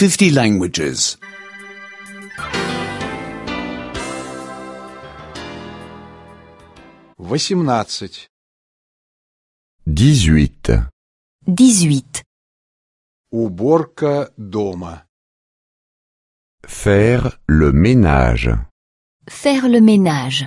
50 languages. 18. 18. 18. Уборка дома. Faire le ménage. Faire le ménage.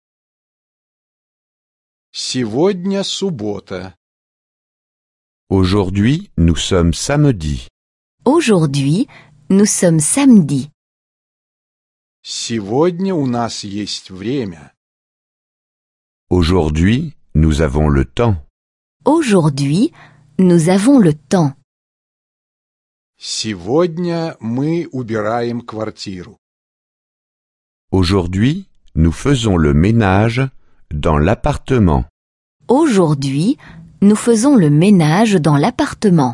Сегодня суббота. Aujourd'hui, nous sommes samedi. Aujourd'hui, nous sommes samedi. Сегодня у нас есть время. Aujourd'hui, nous avons le temps. Aujourd'hui, nous avons le temps. Сегодня мы убираем квартиру. Aujourd'hui, nous faisons le ménage dans l'appartement. Aujourd'hui, nous faisons le ménage dans l'appartement.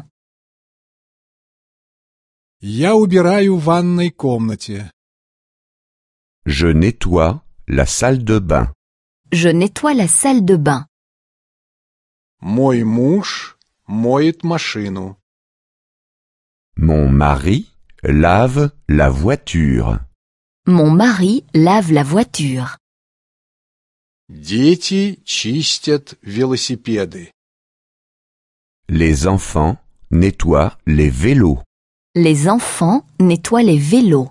Я убираю в ванной комнате. Je nettoie la salle de bain. Je nettoie la salle de bain. Мой муж моет машину. Mon mari lave la voiture. Mon mari lave la voiture. Дети чистят велосипеды. Les enfants nettoient les vélos. Les enfants nettoient les vélos.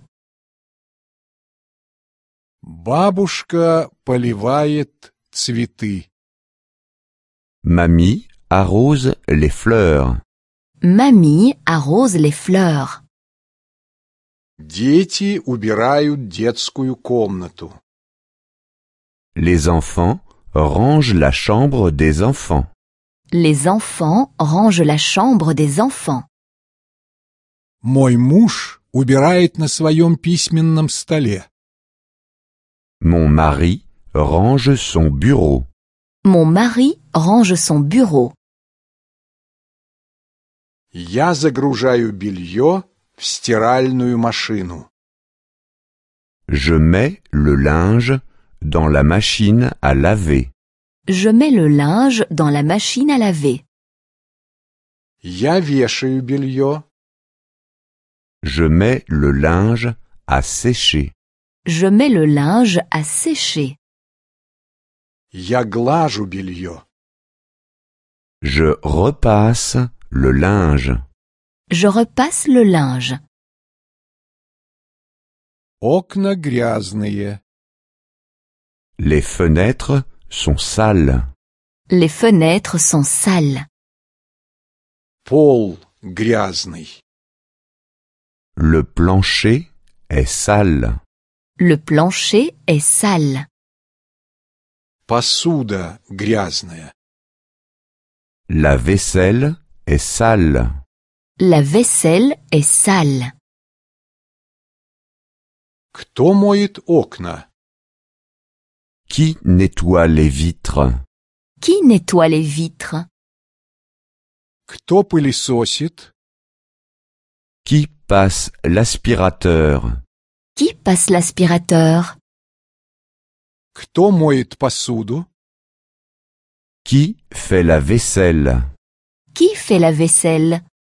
Бабушка поливает цветы. Mamie arrose les fleurs. Mamie arrose les fleurs. Дети убирают детскую комнату. Les enfants rangent la chambre des enfants. Les enfants rangent la chambre des enfants. Мой муж убирает на своем письменном столе. Mon mari range son bureau. Mon mari range son bureau. Я загружаю белье в стиральную машину. Je mets le linge dans la machine à laver. Je mets le linge dans la machine à laver. Я вешаю белье. Je mets le linge à sécher. Je mets le linge à sécher. Я глажу белье. Je repasse le linge. Je repasse le linge. Окна грязные. Les fenêtres sont sales. Les fenêtres sont sales. Пол грязный. Le plancher est sale. Le plancher est sale. Посуда грязная. La vaisselle est sale. La vaisselle est sale. Кто моет окна? Qui nettoie les vitres? Qui nettoie les vitres? Кто пылесосит? Qui passe l'aspirateur? Qui passe l'aspirateur? Кто моет посуду? Qui fait la vaisselle? Qui fait la vaisselle?